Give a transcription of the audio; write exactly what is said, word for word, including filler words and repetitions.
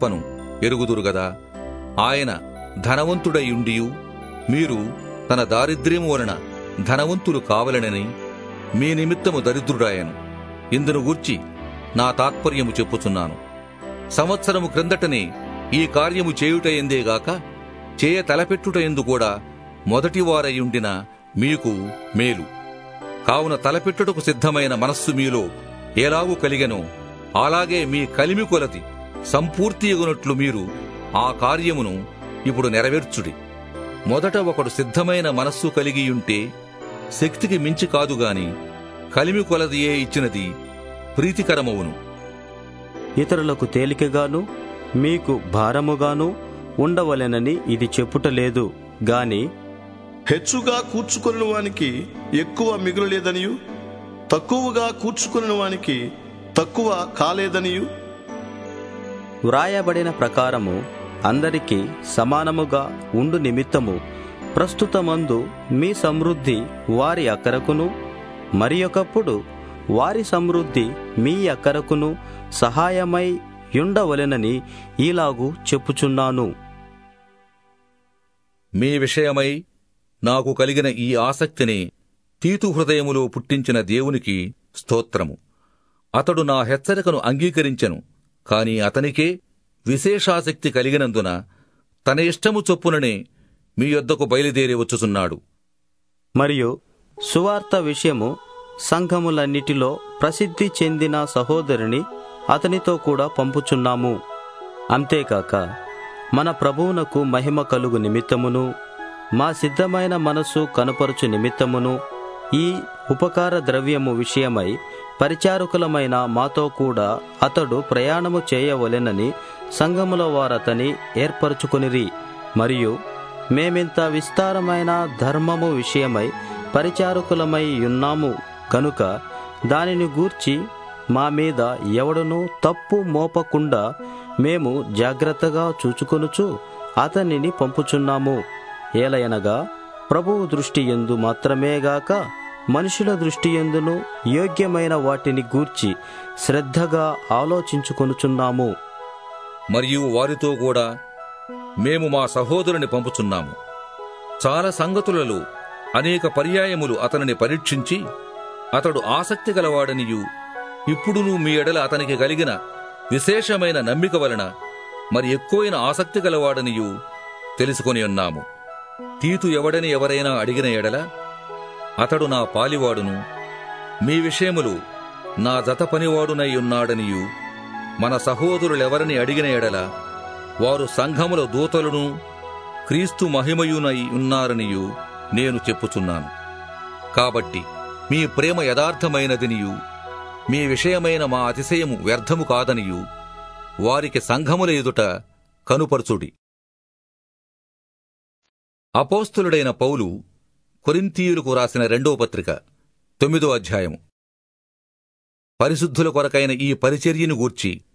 గొప్పను ఎరుగుదురు గదా. ఆయన ధనవంతుడైయుండియు మీరు తన దారిద్ర్యము వలన ధనవంతులు కావలనని మీ నిమిత్తము దరిద్రుడాయను. ఇందును గూర్చి నా తాత్పర్యము చెప్పుచున్నాను. సంవత్సరము క్రిందటనే ఈ కార్యము చేయుటయందేగాక చేయ తలపెట్టుటయందు కూడా మొదటివారయుండిన మీకు మేలు. కావున తలపెట్టుటకు సిద్ధమైన మనస్సు మీలో ఎలాగూ కలిగెనో అలాగే మీ కలిమి కొలది సంపూర్తియగునట్లు మీరు ఆ కార్యమును ఇప్పుడు నెరవేర్చుడి. మొదట ఒకడు సిద్ధమైన మనస్సు కలిగియుంటే శక్తికి మించి కాదుగాని కలిమి కొలదియే ఇచ్చినది ప్రీతికరమవును. ఇతరులకు తేలికగాను మీకు భారముగాను ఉండవలెనని ఇది చెప్పుటలేదు గాని హెచ్చుగా కూర్చుకొనిన వానికి ఎక్కువ మిగులలేదనియు, తక్కువగా కూర్చుకొనిన వానికి తక్కువ కాలేదనియు వ్రాయబడిన ప్రకారము అందరికీ సమానముగా ఉండు నిమిత్తము ప్రస్తుతమందు మీ సమృద్ధి వారి అక్కరకును మరి ఒకప్పుడు వారి సమృద్ధి మీ అక్కరకును సహాయమై యుండవలెనని ఈలాగు చెప్పుచున్నాను. మీ విషయమై నాకు కలిగిన ఈ ఆసక్తిని తీతు హృదయములో పుట్టించిన దేవునికి స్తోత్రము. అతడు నా హెచ్చరికను అంగీకరించెను, కాని అతనికే విశేషాసక్తి కలిగినందున తన ఇష్టము చొప్పుననే మీ యొద్దకు బయలుదేరి వచ్చుచున్నాడు. మరియు సువార్త విషయము సంఘములన్నిటిలో ప్రసిద్ధి చెందిన సహోదరుని అతనితో కూడా పంపుచున్నాము. అంతేకాక మన ప్రభువునకు మహిమ కలుగు నిమిత్తమును మా సిద్ధమైన మనసు కనపరుచు నిమిత్తమును ఈ ఉపకార ద్రవ్యము విషయమై పరిచారకులమైన మాతో కూడా అతడు ప్రయాణము చేయవలెనని సంఘముల వారతని ఏర్పరచుకొనిరి. మరియు మేమింత విస్తారమైన ధర్మము విషయమై పరిచారకులమై ఉన్నాము కనుక దానిని గూర్చి మా మీద ఎవడునూ తప్పు మోపకుండా మేము జాగ్రత్తగా చూచుకొనుచు అతనిని పంపుచున్నాము. ఏలయనగా ప్రభువు దృష్టి యందు మాత్రమేగాక మనుషుల దృష్టి యందును యోగ్యమైన వాటిని గూర్చి శ్రద్ధగా ఆలోచించుకొనుచున్నాము. మరియు వారితో కూడా మేము మా సహోదరుని పంపుచున్నాము. చాలా సంగతులలో అనేక పర్యాయములు అతనిని పరీక్షించి అతడు ఆసక్తి గలవాడనియు ఇప్పుడును మీ ఎడల అతనికి కలిగిన విశేషమైన నమ్మిక వలన మరి ఎక్కువైన ఆసక్తి గలవాడనియు తెలుసుకొని ఉన్నాము. తీతు ఎవడని ఎవరైనా అడిగిన ఎడల అతడు నా పాలివాడును, మీ విషయములు నా జత పనివాడునై ఉన్నాడనియు, మన సహోదరులెవరని అడిగిన ఎడల వారు సంఘముల దూతలను క్రీస్తు మహిమయునై ఉన్నారనియు నేను చెప్పుచున్నాను. కాబట్టి మీ ప్రేమ యథార్థమైనదినియు మీ విషయమైన మా అతిశయము వ్యర్థము కాదనియు వారికి సంఘముల ఎదుట కనుపరచుడి. అపోస్తలుడైన పౌలు కొరింథీయులకు రాసిన రెండో పత్రిక తొమ్మిదో అధ్యాయము. పరిశుద్ధుల కొరకైన ఈ పరిచర్యను గూర్చి